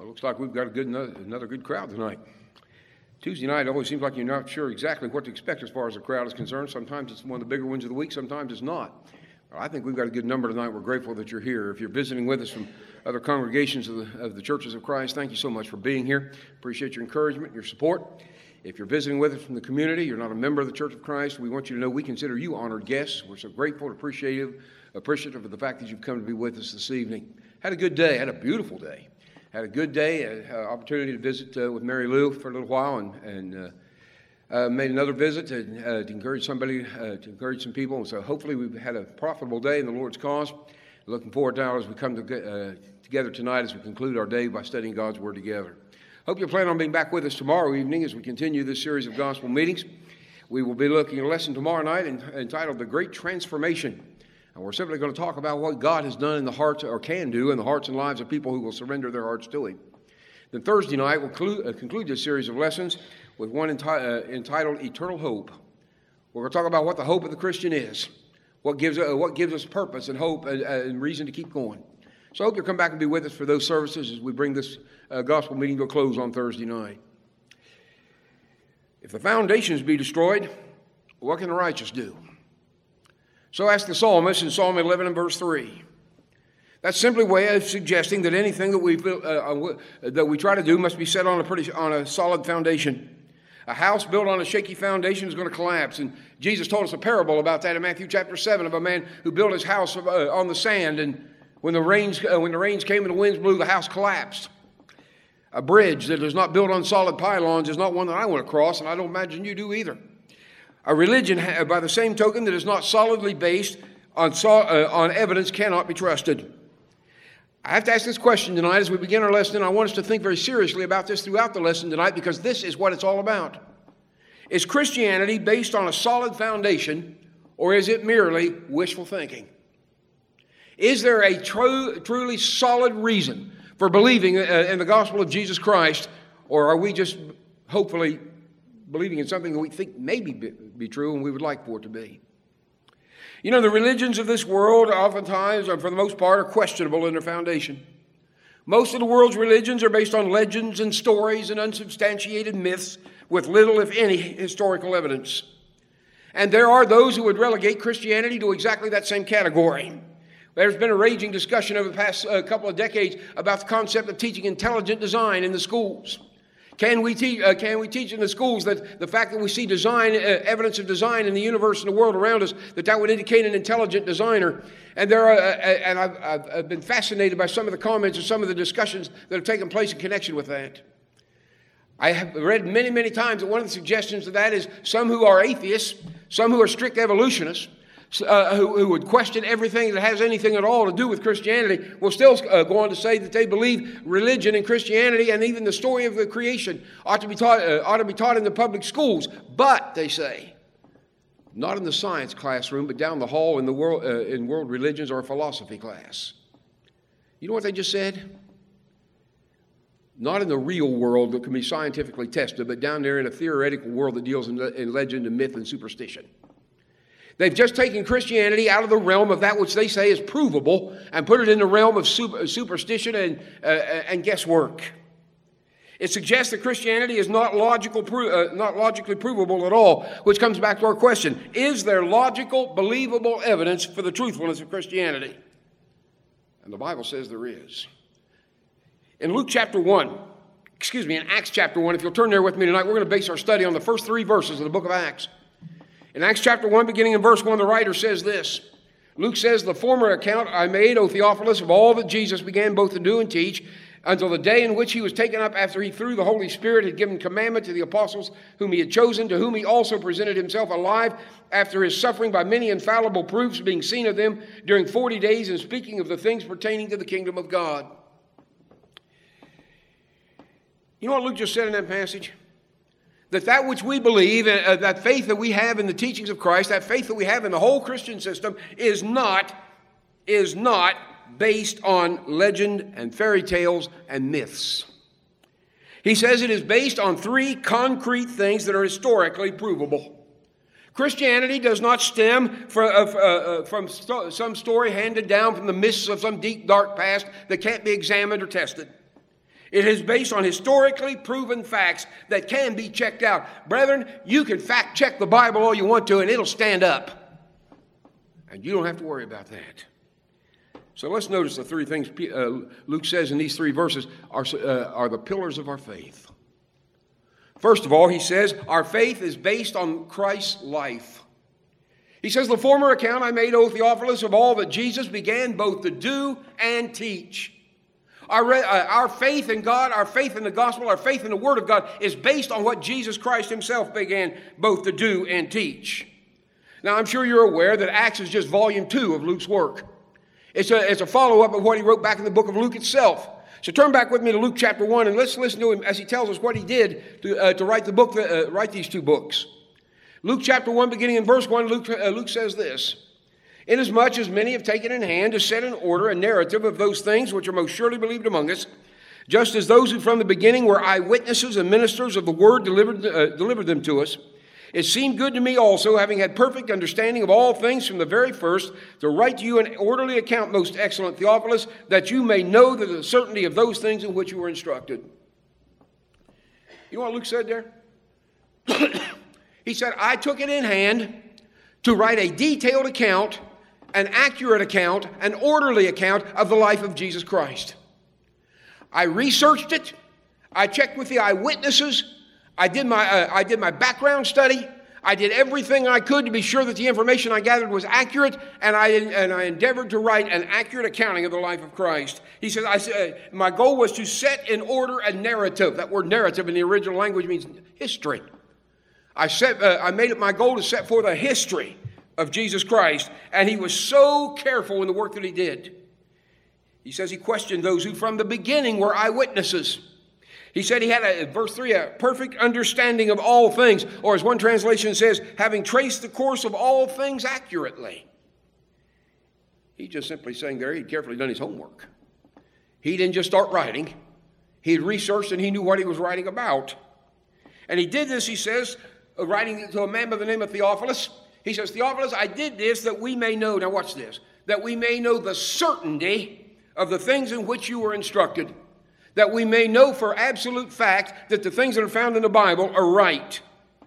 Well, it looks like we've got another good crowd tonight. Tuesday night, it always seems like you're not sure exactly what to expect as far as the crowd is concerned. Sometimes it's one of the bigger ones of the week, sometimes it's not. Well, I think we've got a good number tonight. We're grateful that you're here. If you're visiting with us from other congregations of the Churches of Christ, thank you so much for being here. Appreciate your encouragement, your support. If you're visiting with us from the community, you're not a member of the Church of Christ, we want you to know we consider you honored guests. We're so grateful and appreciative of the fact that you've come to be with us this evening. Had a good day, had a beautiful day. Had a good day, opportunity to visit with Mary Lou for a little while, and made another visit to encourage somebody, to encourage some people. And so hopefully we've had a profitable day in the Lord's cause. Looking forward now as we come together tonight as we conclude our day by studying God's Word together. Hope you'll plan on being back with us tomorrow evening as we continue this series of gospel meetings. We will be looking at a lesson tomorrow night entitled The Great Transformation. And we're simply going to talk about what God has done in the hearts, or can do in the hearts and lives of people who will surrender their hearts to Him. Then Thursday night, we'll conclude this series of lessons with one entitled Eternal Hope. We're going to talk about what the hope of the Christian is, what gives us purpose and hope and reason to keep going. So I hope you'll come back and be with us for those services as we bring this gospel meeting to a close on Thursday night. If the foundations be destroyed, what can the righteous do? So asked the psalmist in Psalm 11 and verse 3. That's simply a way of suggesting that anything that we try to do must be set on a solid foundation. A house built on a shaky foundation is going to collapse. And Jesus told us a parable about that in Matthew chapter 7 of a man who built his house on the sand, and when the rains came and the winds blew, the house collapsed. A bridge that is not built on solid pylons is not one that I want to cross, and I don't imagine you do either. A religion, by the same token, that is not solidly based on evidence cannot be trusted. I have to ask this question tonight as we begin our lesson, and I want us to think very seriously about this throughout the lesson tonight, because this is what it's all about. Is Christianity based on a solid foundation, or is it merely wishful thinking? Is there a truly solid reason for believing in the gospel of Jesus Christ, or are we just hopefully believing in something that we think may be true and we would like for it to be? You know, the religions of this world oftentimes, or for the most part, are questionable in their foundation. Most of the world's religions are based on legends and stories and unsubstantiated myths with little, if any, historical evidence. And there are those who would relegate Christianity to exactly that same category. There's been a raging discussion over the past couple of decades about the concept of teaching intelligent design in the schools. Can we teach in the schools that the fact that we see design, evidence of design in the universe and the world around us, that would indicate an intelligent designer? And I've been fascinated by some of the comments and some of the discussions that have taken place in connection with that. I have read many, many times that one of the suggestions of that is some who are atheists, some who are strict evolutionists, who would question everything that has anything at all to do with Christianity, will still go on to say that they believe religion and Christianity and even the story of the creation ought to be taught in the public schools. But, they say, not in the science classroom, but down the hall in world religions or a philosophy class. You know what they just said? Not in the real world that can be scientifically tested, but down there in a theoretical world that deals in legend and myth and superstition. They've just taken Christianity out of the realm of that which they say is provable and put it in the realm of superstition and guesswork. It suggests that Christianity is not logically provable at all, which comes back to our question: is there logical, believable evidence for the truthfulness of Christianity? And the Bible says there is. In Acts chapter 1, if you'll turn there with me tonight, we're going to base our study on the first 3 verses of the book of Acts. In Acts chapter 1, beginning in verse 1, the writer says this. Luke says, "The former account I made, O Theophilus, of all that Jesus began both to do and teach, until the day in which he was taken up, after he through the Holy Spirit had given commandment to the apostles whom he had chosen, to whom he also presented himself alive after his suffering by many infallible proofs, being seen of them during 40 days, and speaking of the things pertaining to the kingdom of God." You know what Luke just said in that passage? That which we believe, that faith that we have in the teachings of Christ, that faith that we have in the whole Christian system is not based on legend and fairy tales and myths. He says it is based on 3 concrete things that are historically provable. Christianity does not stem from some story handed down from the mists of some deep, dark past that can't be examined or tested. It is based on historically proven facts that can be checked out. Brethren, you can fact check the Bible all you want to, and it'll stand up. And you don't have to worry about that. So let's notice the three things Luke says in these three verses are the pillars of our faith. First of all, he says, our faith is based on Christ's life. He says, the former account I made, O Theophilus, of all that Jesus began both to do and teach. Our faith in God, our faith in the gospel, our faith in the Word of God is based on what Jesus Christ himself began both to do and teach. Now, I'm sure you're aware that Acts is just volume 2 of Luke's work. It's a follow-up of what he wrote back in the book of Luke itself. So turn back with me to Luke chapter 1, and let's listen to him as he tells us what he did to write the book, write these two books. Luke chapter 1, beginning in verse 1, Luke says this. Inasmuch as many have taken in hand to set in order a narrative of those things which are most surely believed among us, just as those who from the beginning were eyewitnesses and ministers of the word delivered them to us, it seemed good to me also, having had perfect understanding of all things from the very first, to write to you an orderly account, most excellent Theophilus, that you may know the certainty of those things in which you were instructed. You know what Luke said there? He said, I took it in hand to write a detailed account, an accurate account, an orderly account of the life of Jesus Christ. I researched it. I checked with the eyewitnesses. I did my background study. I did everything I could to be sure that the information I gathered was accurate, and I endeavored to write an accurate accounting of the life of Christ. He says, my goal was to set in order a narrative. That word narrative in the original language means history. I made it my goal to set forth a history of Jesus Christ, and he was so careful in the work that he did. He says he questioned those who from the beginning were eyewitnesses. He said he had, verse 3, a perfect understanding of all things, or as one translation says, having traced the course of all things accurately. He's just simply saying there he'd carefully done his homework. He didn't just start writing. He'd researched and he knew what he was writing about. And he did this, he says, writing to a man by the name of Theophilus. He says, Theophilus, I did this that we may know, now watch this, that we may know the certainty of the things in which you were instructed, that we may know for absolute fact that the things that are found in the Bible are right.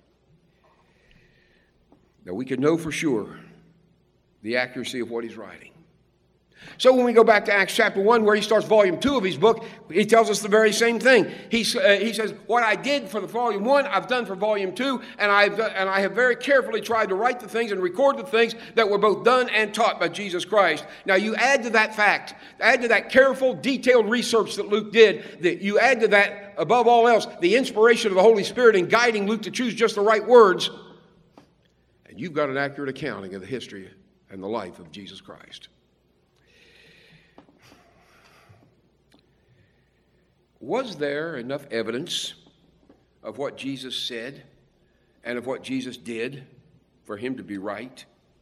That we could know for sure the accuracy of what he's writing. So when we go back to Acts chapter 1, where he starts volume 2 of his book, he tells us the very same thing. He says, what I did for the volume 1, I've done for volume 2, and I have very carefully tried to write the things and record the things that were both done and taught by Jesus Christ. Now you add to that fact, add to that careful, detailed research that Luke did, that you add to that, above all else, the inspiration of the Holy Spirit in guiding Luke to choose just the right words, and you've got an accurate accounting of the history and the life of Jesus Christ. Was there enough evidence of what Jesus said and of what Jesus did for him to be right?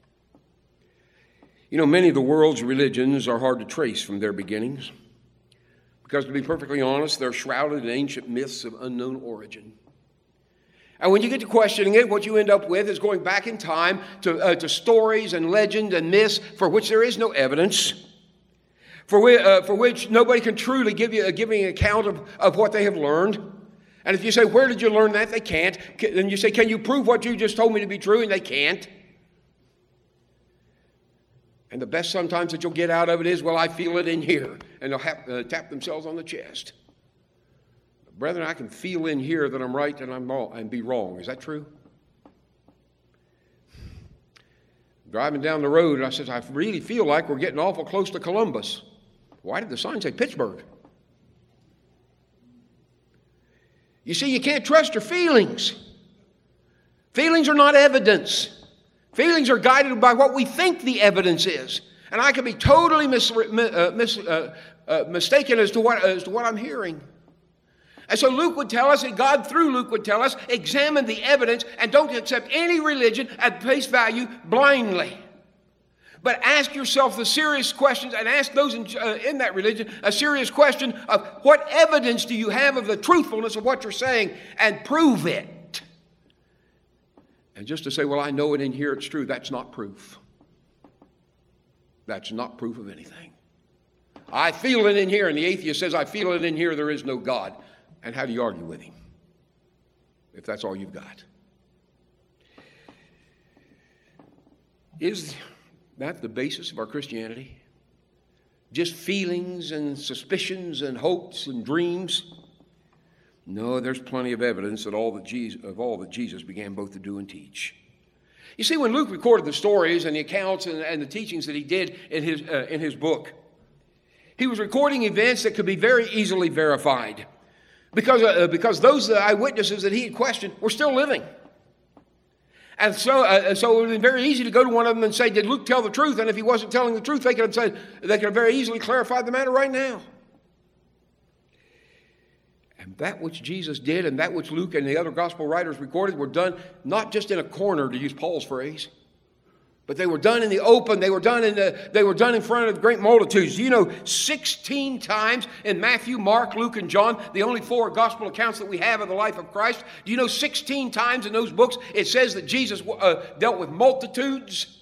You know, many of the world's religions are hard to trace from their beginnings because, to be perfectly honest, they're shrouded in ancient myths of unknown origin. And when you get to questioning it, what you end up with is going back in time to stories and legend and myths for which there is no evidence, for which nobody can truly give you an account of what they have learned. And if you say, where did you learn that? They can't. Then you say, can you prove what you just told me to be true? And they can't. And the best sometimes that you'll get out of it is, well, I feel it in here. And they'll tap themselves on the chest. Brethren, I can feel in here that I'm right and I'm wrong, and be wrong. Is that true? Driving down the road, and I said, I really feel like we're getting awful close to Columbus. Why did the sign say Pittsburgh? You see, you can't trust your feelings. Feelings are not evidence. Feelings are guided by what we think the evidence is. And I can be totally mistaken as to what I'm hearing. And so Luke would tell us, and God through Luke would tell us, examine the evidence and don't accept any religion at face value blindly. But ask yourself the serious questions, and ask those in that religion a serious question of what evidence do you have of the truthfulness of what you're saying, and prove it. And just to say, well, I know it in here, it's true, that's not proof. That's not proof of anything. I feel it in here, and the atheist says, I feel it in here, there is no God. And how do you argue with him if that's all you've got? Is that the basis of our Christianity? Just feelings and suspicions and hopes and dreams? No, there's plenty of evidence that all that Jesus began both to do and teach. You see, when Luke recorded the stories and the accounts and the teachings that he did in his book, he was recording events that could be very easily verified because those eyewitnesses that he had questioned were still living. And so it would have been very easy to go to one of them and say, did Luke tell the truth? And if he wasn't telling the truth, they could have very easily clarified the matter right now. And that which Jesus did and that which Luke and the other gospel writers recorded were done not just in a corner, to use Paul's phrase, but they were done in the open. They were done in front of great multitudes. You know, 16 times in Matthew, Mark, Luke, and John, the only 4 gospel accounts that we have of the life of Christ, do you know 16 times in those books it says that Jesus dealt with multitudes?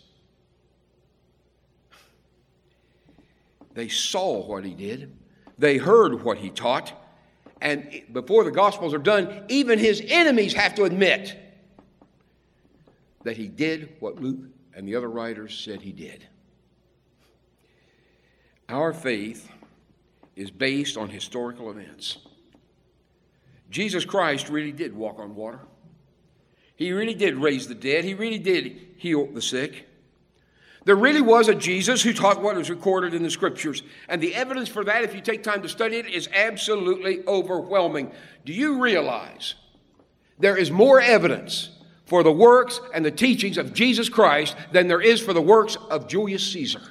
They saw what he did. They heard what he taught. And before the Gospels are done, even his enemies have to admit that he did what Luke and the other writers said he did. Our faith is based on historical events. Jesus Christ really did walk on water. He really did raise the dead. He really did heal the sick. There really was a Jesus who taught what was recorded in the Scriptures. And the evidence for that, if you take time to study it, is absolutely overwhelming. Do you realize there is more evidence for the works and the teachings of Jesus Christ than there is for the works of Julius Caesar?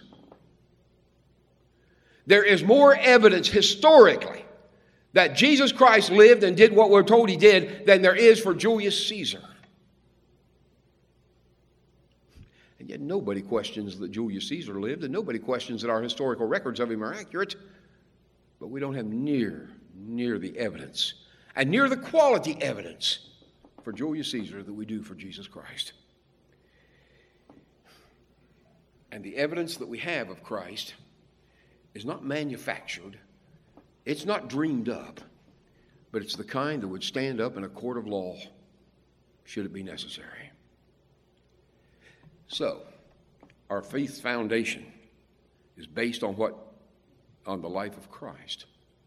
There is more evidence historically that Jesus Christ lived and did what we're told he did than there is for Julius Caesar. And yet nobody questions that Julius Caesar lived, and nobody questions that our historical records of him are accurate. But we don't have near the evidence and near the quality evidence for Julius Caesar that we do for Jesus Christ. And the evidence that we have of Christ is not manufactured, it's not dreamed up, but it's the kind that would stand up in a court of law should it be necessary. So, our faith's foundation is based on the life of Christ.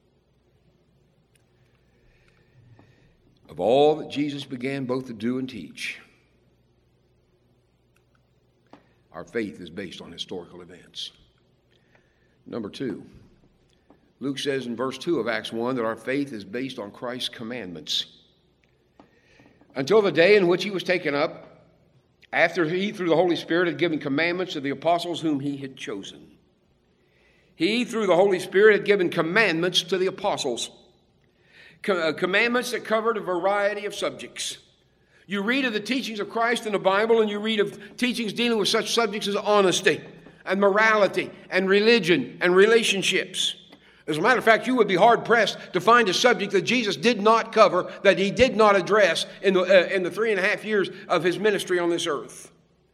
Of all that Jesus began both to do and teach, our faith is based on historical events. Number 2, Luke says in verse 2 of Acts 1 that our faith is based on Christ's commandments. Until the day in which he was taken up, after he, through the Holy Spirit, had given commandments to the apostles whom he had chosen. He, through the Holy Spirit, had given commandments to the apostles. Commandments that covered a variety of subjects. You read of the teachings of Christ in the Bible, and you read of teachings dealing with such subjects as honesty and morality and religion and relationships. As a matter of fact, you would be hard-pressed to find a subject that Jesus did not cover, that he did not address in the 3.5 years of his ministry on this earth.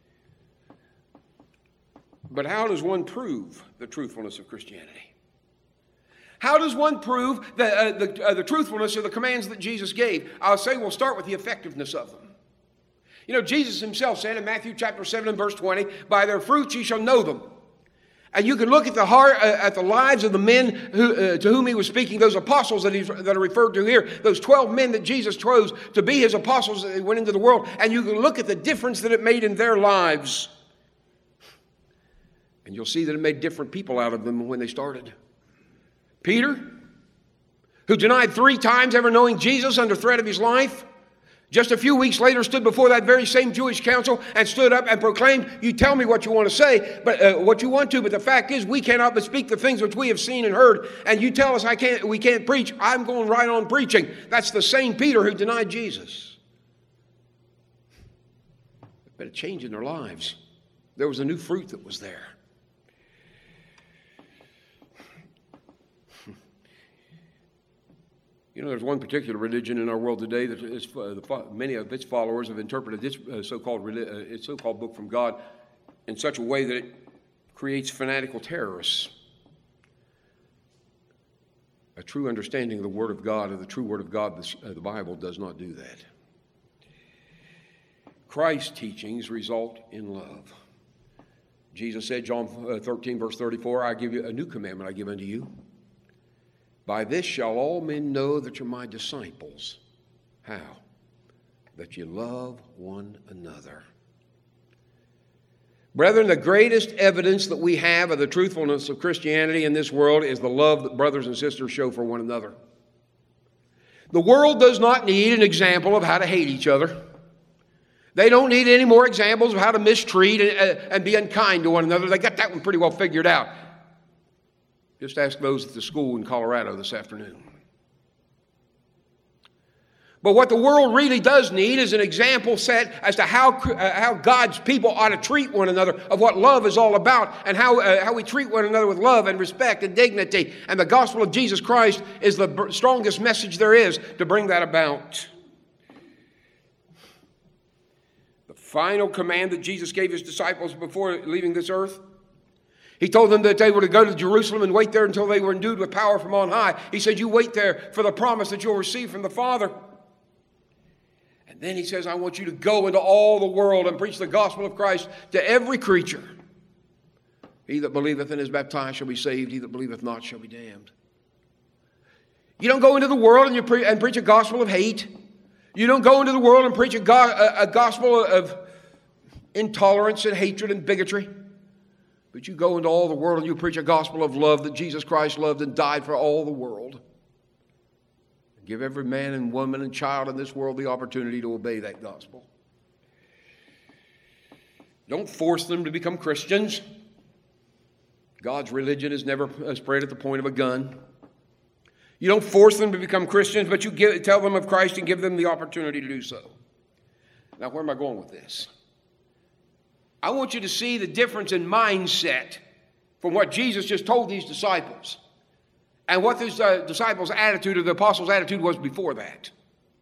But how does one prove the truthfulness of Christianity? How does one prove the truthfulness of the commands that Jesus gave? I'll say we'll start with the effectiveness of them. You know, Jesus himself said in Matthew chapter 7 and verse 20, by their fruits ye shall know them. And you can look at the lives of the men to whom he was speaking, those apostles that are referred to here, those 12 men that Jesus chose to be his apostles that went into the world, and you can look at the difference that it made in their lives. And you'll see that it made different people out of them when they started. Peter, who denied 3 times ever knowing Jesus under threat of his life, just a few weeks later stood before that very same Jewish council and stood up and proclaimed, you tell me what you want to say, but what you want to, but the fact is we cannot but speak the things which we have seen and heard, and you tell us we can't preach. I'm going right on preaching. That's the same Peter who denied Jesus. But a change in their lives. There was a new fruit that was there. You know, there's one particular religion in our world today that is, many of its followers have interpreted this so-called book from God in such a way that it creates fanatical terrorists. A true understanding of the Word of God, of the true Word of God, the Bible, does not do that. Christ's teachings result in love. Jesus said, John 13, verse 34, I give you a new commandment I give unto you. By this shall all men know that you're my disciples. How? That you love one another. Brethren, the greatest evidence that we have of the truthfulness of Christianity in this world is the love that brothers and sisters show for one another. The world does not need an example of how to hate each other. They don't need any more examples of how to mistreat and be unkind to one another. They got that one pretty well figured out. Just ask those at the school in Colorado this afternoon. But what the world really does need is an example set as to how God's people ought to treat one another, of what love is all about, and how we treat one another with love and respect and dignity. And the gospel of Jesus Christ is the strongest message there is to bring that about. The final command that Jesus gave his disciples before leaving this earth, he told them that they were to go to Jerusalem and wait there until they were endued with power from on high. He said, you wait there for the promise that you'll receive from the Father. And then he says, I want you to go into all the world and preach the gospel of Christ to every creature. He that believeth and is baptized shall be saved. He that believeth not shall be damned. You don't go into the world and preach a gospel of hate. You don't go into the world and preach a gospel of intolerance and hatred and bigotry. But you go into all the world and you preach a gospel of love, that Jesus Christ loved and died for all the world. Give every man and woman and child in this world the opportunity to obey that gospel. Don't force them to become Christians. God's religion is never spread at the point of a gun. You don't force them to become Christians, but you tell them of Christ and give them the opportunity to do so. Now, where am I going with this? I want you to see the difference in mindset from what Jesus just told these disciples and what this disciples' attitude, or the apostles' attitude, was before that.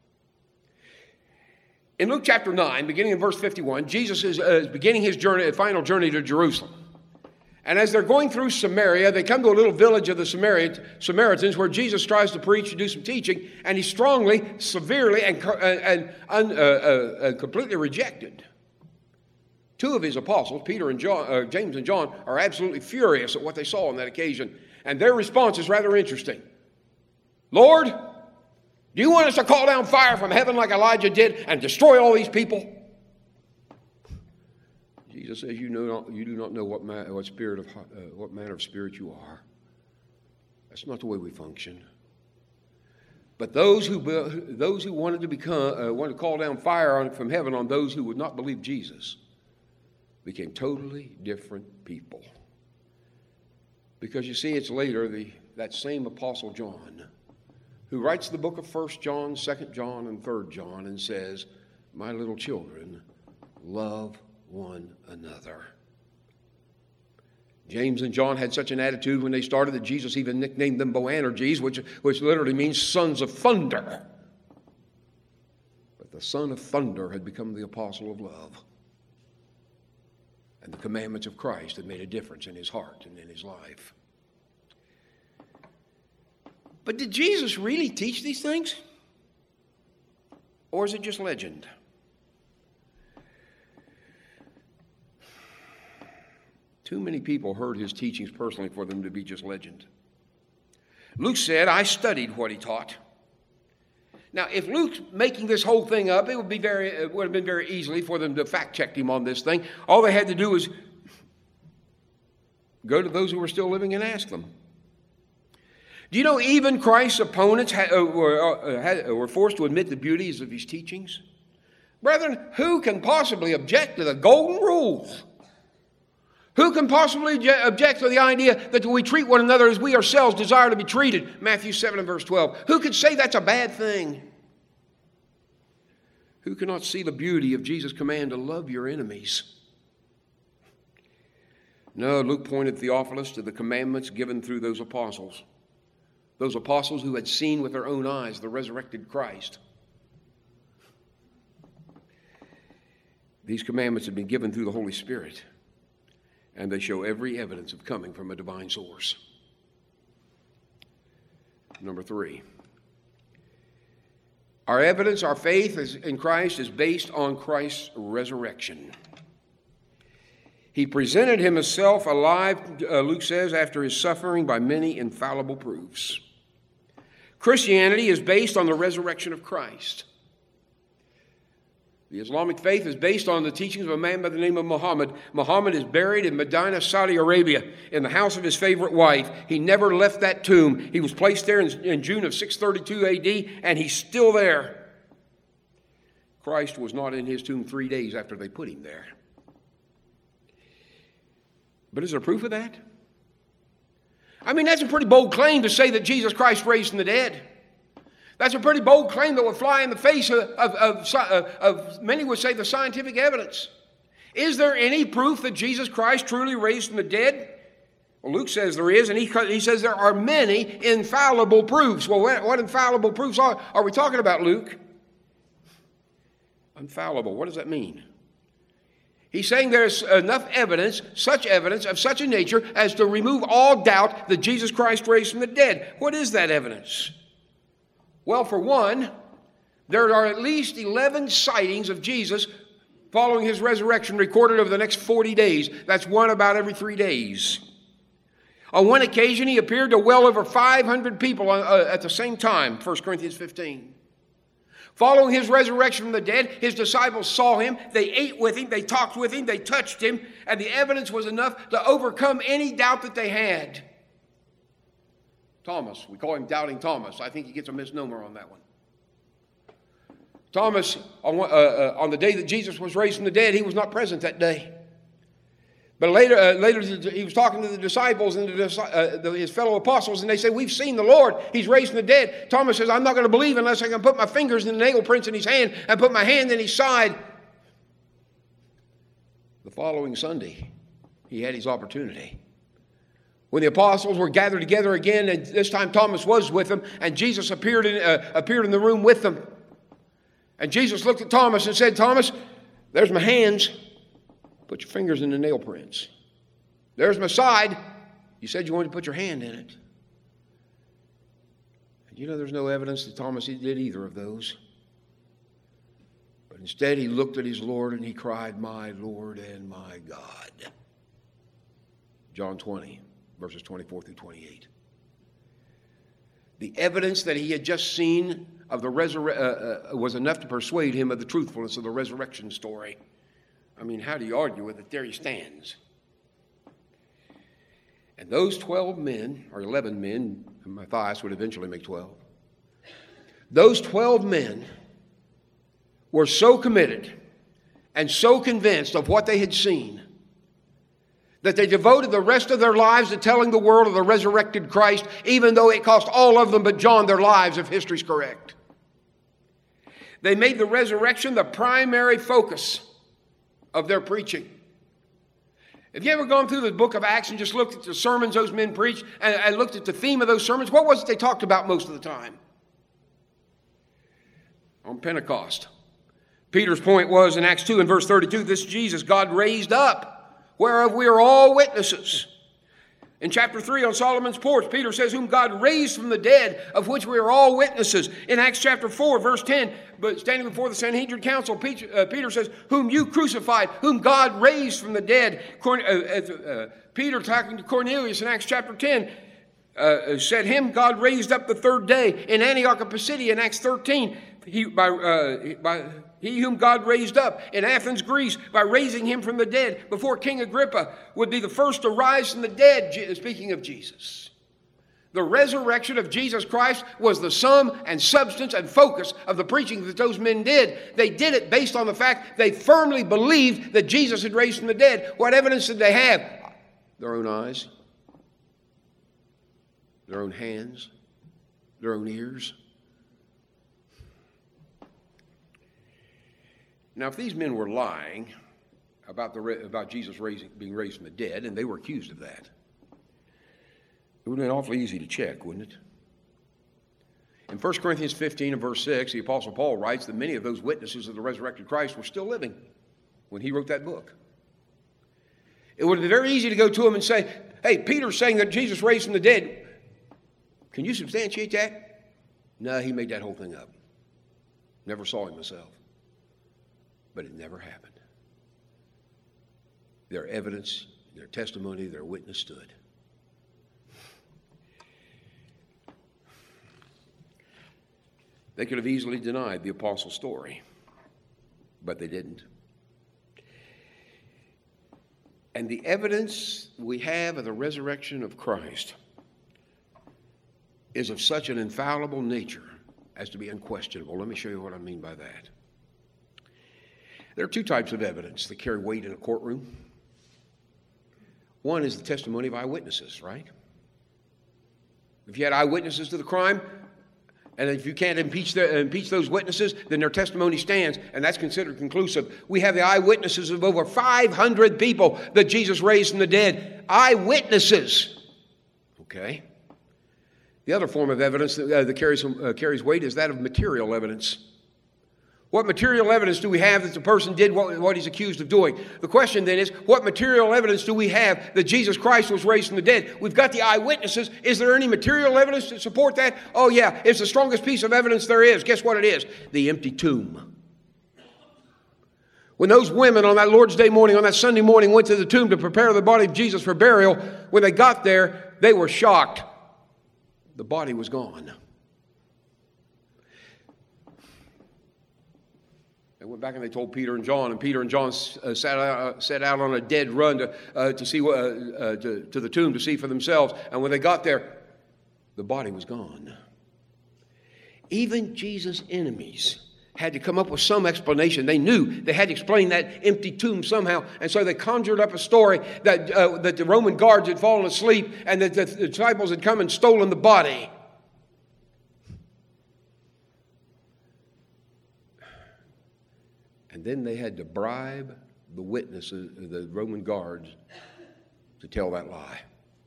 In Luke chapter 9, beginning in verse 51, Jesus is beginning his final journey to Jerusalem. And as they're going through Samaria, they come to a little village of the Samaritans where Jesus tries to preach and do some teaching, and he's strongly, severely, and completely rejected. Two of his apostles, Peter and John, James and John, are absolutely furious at what they saw on that occasion. And their response is rather interesting. Lord, do you want us to call down fire from heaven like Elijah did and destroy all these people? Jesus says, you do not know what manner of spirit you are. That's not the way we function. But those who wanted to call down fire from heaven on those who would not believe Jesus became totally different people. Because you see, it's later that same Apostle John who writes the book of 1 John, 2 John, and 3 John and says, my little children, love one another. James and John had such an attitude when they started that Jesus even nicknamed them Boanerges, which literally means sons of thunder. But the son of thunder had become the apostle of love. And the commandments of Christ had made a difference in his heart and in his life. But did Jesus really teach these things? Or is it just legend? Too many people heard his teachings personally for them to be just legend. Luke said, I studied what he taught. Now, if Luke's making this whole thing up, it would have been very easily for them to fact-check him on this thing. All they had to do was go to those who were still living and ask them. Do you know even Christ's opponents were forced to admit the beauties of his teachings? Brethren, who can possibly object to the golden rules? Who can possibly object to the idea that we treat one another as we ourselves desire to be treated? Matthew 7 and verse 12. Who could say that's a bad thing? Who cannot see the beauty of Jesus' command to love your enemies? No, Luke pointed Theophilus to the commandments given through those apostles who had seen with their own eyes the resurrected Christ. These commandments have been given through the Holy Spirit, and they show every evidence of coming from a divine source. Number 3. Our evidence, our faith in Christ is based on Christ's resurrection. He presented himself alive, Luke says, after his suffering by many infallible proofs. Christianity is based on the resurrection of Christ. The Islamic faith is based on the teachings of a man by the name of Muhammad. Muhammad is buried in Medina, Saudi Arabia, in the house of his favorite wife. He never left that tomb. He was placed there in June of 632 A.D., and he's still there. Christ was not in his tomb 3 days after they put him there. But is there proof of that? I mean, that's a pretty bold claim to say that Jesus Christ raised from the dead. That's a pretty bold claim that would fly in the face of many would say, the scientific evidence. Is there any proof that Jesus Christ truly raised from the dead? Well, Luke says there is, and he says there are many infallible proofs. Well, what infallible proofs are we talking about, Luke? Infallible, what does that mean? He's saying there's enough evidence of such a nature as to remove all doubt that Jesus Christ raised from the dead. What is that evidence? Well, for one, there are at least 11 sightings of Jesus following his resurrection recorded over the next 40 days. That's one about every 3 days. On one occasion, he appeared to well over 500 people at the same time, 1 Corinthians 15. Following his resurrection from the dead, his disciples saw him, they ate with him, they talked with him, they touched him, and the evidence was enough to overcome any doubt that they had. Thomas, we call him Doubting Thomas. I think he gets a misnomer on that one. Thomas, on the day that Jesus was raised from the dead, he was not present that day. But later he was talking to the disciples and his fellow apostles, and they said, "We've seen the Lord. He's raised from the dead." Thomas says, "I'm not going to believe unless I can put my fingers in the nail prints in his hand and put my hand in his side." The following Sunday, he had his opportunity. When the apostles were gathered together again, and this time Thomas was with them, and Jesus appeared in the room with them. And Jesus looked at Thomas and said, "Thomas, there's my hands. Put your fingers in the nail prints. There's my side. You said you wanted to put your hand in it." And you know, there's no evidence that Thomas did either of those. But instead, he looked at his Lord and he cried, "My Lord and my God." John 20, verses 24 through 28. The evidence that he had just seen of the was enough to persuade him of the truthfulness of the resurrection story. I mean, how do you argue with it? There he stands. And those 12 men, or 11 men, Matthias would eventually make 12. Those 12 men were so committed and so convinced of what they had seen that they devoted the rest of their lives to telling the world of the resurrected Christ, even though it cost all of them but John their lives, if history's correct. They made the resurrection the primary focus of their preaching. Have you ever gone through the book of Acts and just looked at the sermons those men preached and looked at the theme of those sermons? What was it they talked about most of the time? On Pentecost. Peter's point was in Acts 2 and verse 32, this Jesus God raised up, whereof we are all witnesses. In chapter 3 on Solomon's porch, Peter says, whom God raised from the dead, of which we are all witnesses. In Acts chapter 4, verse 10, but standing before the Sanhedrin council, Peter says, whom you crucified, whom God raised from the dead. Peter, talking to Cornelius in Acts chapter 10, said, him God raised up the third day. In Antioch of Pisidia in Acts 13, he whom God raised up in Athens, Greece, by raising him from the dead before King Agrippa, would be the first to rise from the dead, speaking of Jesus. The resurrection of Jesus Christ was the sum and substance and focus of the preaching that those men did. They did it based on the fact they firmly believed that Jesus had raised from the dead. What evidence did they have? Their own eyes, their own hands, their own ears. Now, if these men were lying about Jesus being raised from the dead, and they were accused of that, it would have been awfully easy to check, wouldn't it? In 1 Corinthians 15 and verse 6, the Apostle Paul writes that many of those witnesses of the resurrected Christ were still living when he wrote that book. It would have been very easy to go to them and say, hey, Peter's saying that Jesus raised from the dead. Can you substantiate that? No, he made that whole thing up. Never saw him myself. But it never happened. Their evidence, their testimony, their witness stood. They could have easily denied the apostles' story, but they didn't. And the evidence we have of the resurrection of Christ is of such an infallible nature as to be unquestionable. Let me show you what I mean by that. There are two types of evidence that carry weight in a courtroom. One is the testimony of eyewitnesses, right? If you had eyewitnesses to the crime, and if you can't impeach those witnesses, then their testimony stands, and that's considered conclusive. We have the eyewitnesses of over 500 people that Jesus raised from the dead. Eyewitnesses. Okay? The other form of evidence that carries weight is that of material evidence. What material evidence do we have that the person did what he's accused of doing? The question then is, what material evidence do we have that Jesus Christ was raised from the dead? We've got the eyewitnesses. Is there any material evidence to support that? Oh yeah, it's the strongest piece of evidence there is. Guess what it is? The empty tomb. When those women on that Lord's Day morning, on that Sunday morning, went to the tomb to prepare the body of Jesus for burial, when they got there, they were shocked. The body was gone. They went back and they told Peter and John, and Peter and John set out on a dead run to see to the tomb to see for themselves. And when they got there, the body was gone. Even Jesus' enemies had to come up with some explanation. They knew they had to explain that empty tomb somehow, and so they conjured up a story that the Roman guards had fallen asleep and that the disciples had come and stolen the body. And then they had to bribe the witnesses, the Roman guards, to tell that lie.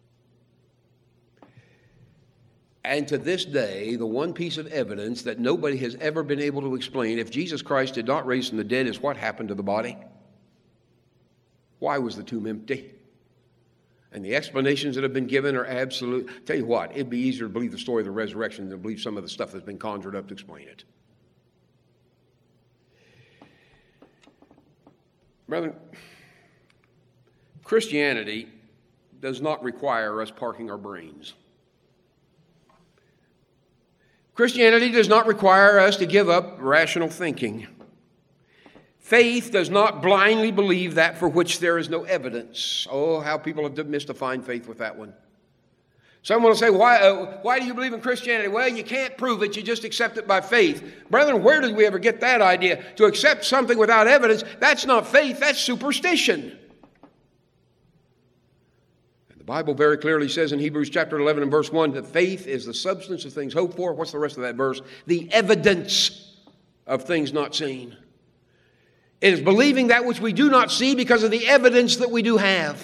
And to this day, the one piece of evidence that nobody has ever been able to explain, if Jesus Christ did not raise from the dead, is what happened to the body. Why was the tomb empty? And the explanations that have been given are absolute. Tell you what, it'd be easier to believe the story of the resurrection than to believe some of the stuff that's been conjured up to explain it. Brethren, Christianity does not require us parking our brains. Christianity does not require us to give up rational thinking. Faith does not blindly believe that for which there is no evidence. Oh, how people have misdefined faith with that one. Someone will say, why do you believe in Christianity? Well, you can't prove it. You just accept it by faith. Brethren, where did we ever get that idea? To accept something without evidence, that's not faith, that's superstition. And the Bible very clearly says in Hebrews chapter 11 and verse 1 that faith is the substance of things hoped for. What's the rest of that verse? The evidence of things not seen. It is believing that which we do not see because of the evidence that we do have.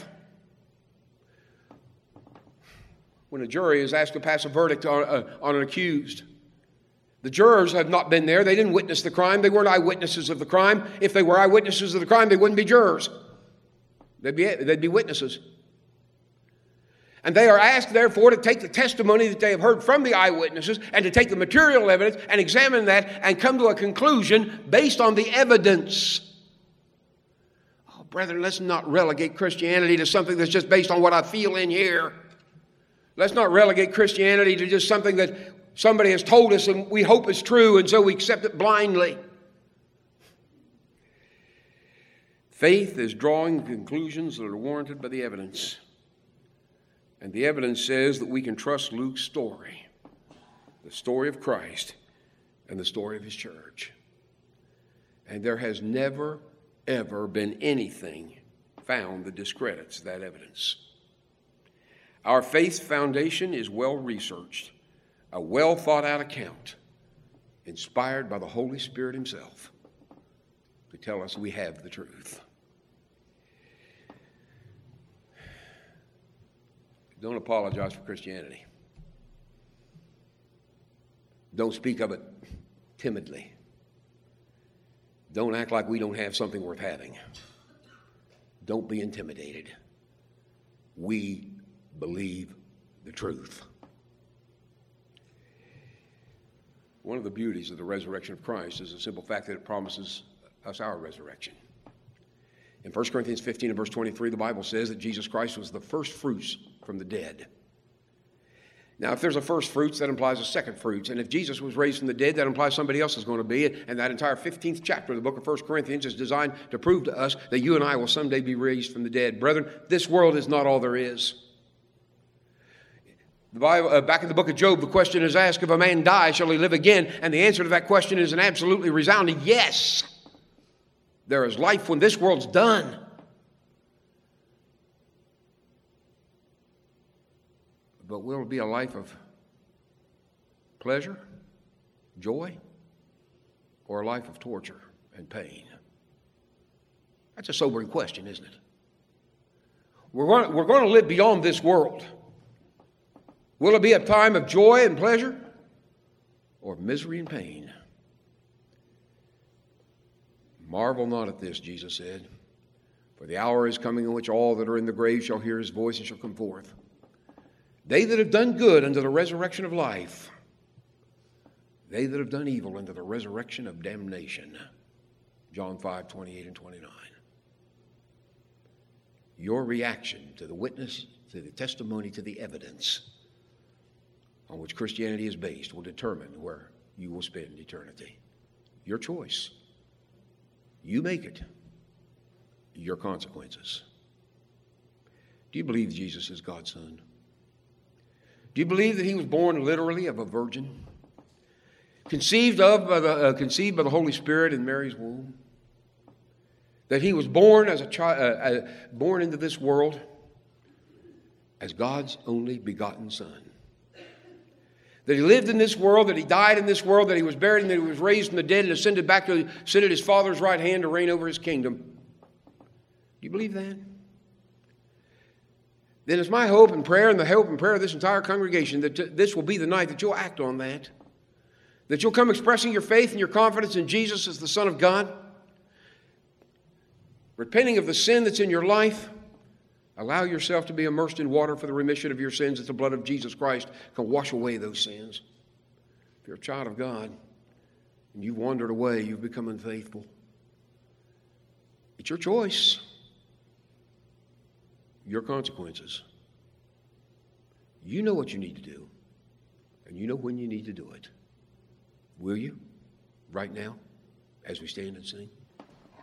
When a jury is asked to pass a verdict on an accused, the jurors have not been there. They didn't witness the crime. They weren't eyewitnesses of the crime. If they were eyewitnesses of the crime, they wouldn't be jurors. They'd be witnesses. And they are asked, therefore, to take the testimony that they have heard from the eyewitnesses and to take the material evidence and examine that and come to a conclusion based on the evidence. Oh, brethren, let's not relegate Christianity to something that's just based on what I feel in here. Let's not relegate Christianity to just something that somebody has told us and we hope is true, and so we accept it blindly. Faith is drawing conclusions that are warranted by the evidence. And the evidence says that we can trust Luke's story, the story of Christ and the story of his church. And there has never, ever been anything found that discredits that evidence. Our faith foundation is well researched, a well thought out account, inspired by the Holy Spirit himself to tell us we have the truth. Don't apologize for Christianity. Don't speak of it timidly. Don't act like we don't have something worth having. Don't be intimidated. We believe the truth. One of the beauties of the resurrection of Christ is the simple fact that it promises us our resurrection. In 1 Corinthians 15 and verse 23, the Bible says that Jesus Christ was the first fruits from the dead. Now, if there's a first fruits, that implies a second fruits. And if Jesus was raised from the dead, that implies somebody else is going to be. And that entire 15th chapter of the book of 1 Corinthians is designed to prove to us that you and I will someday be raised from the dead. Brethren, this world is not all there is. The Bible, back in the book of Job, the question is asked, if a man die, shall he live again? And the answer to that question is an absolutely resounding yes. There is life when this world's done. But will it be a life of pleasure, joy, or a life of torture and pain? That's a sobering question, isn't it? We're going to live beyond this world. Will it be a time of joy and pleasure, or of misery and pain? Marvel not at this, Jesus said, for the hour is coming in which all that are in the grave shall hear his voice and shall come forth. They that have done good unto the resurrection of life, they that have done evil unto the resurrection of damnation. John 5, 28 and 29. Your reaction to the witness, to the testimony, to the evidence on which Christianity is based will determine where you will spend eternity. Your choice. You make it. Your consequences. Do you believe Jesus is God's Son? Do you believe that he was born literally of a virgin? Conceived by the Holy Spirit in Mary's womb? That he was born as a child, born into this world as God's only begotten Son? That he lived in this world, that he died in this world, that he was buried, and that he was raised from the dead and ascended back to sit at his Father's right hand to reign over his kingdom? Do you believe that? Then it's my hope and prayer, and the hope and prayer of this entire congregation, that this will be the night that you'll act on that. That you'll come expressing your faith and your confidence in Jesus as the Son of God. Repenting of the sin that's in your life. Allow yourself to be immersed in water for the remission of your sins, that the blood of Jesus Christ can wash away those sins. If you're a child of God and you've wandered away, you've become unfaithful, it's your choice. Your consequences. You know what you need to do, and you know when you need to do it. Will you? Right now, as we stand and sing?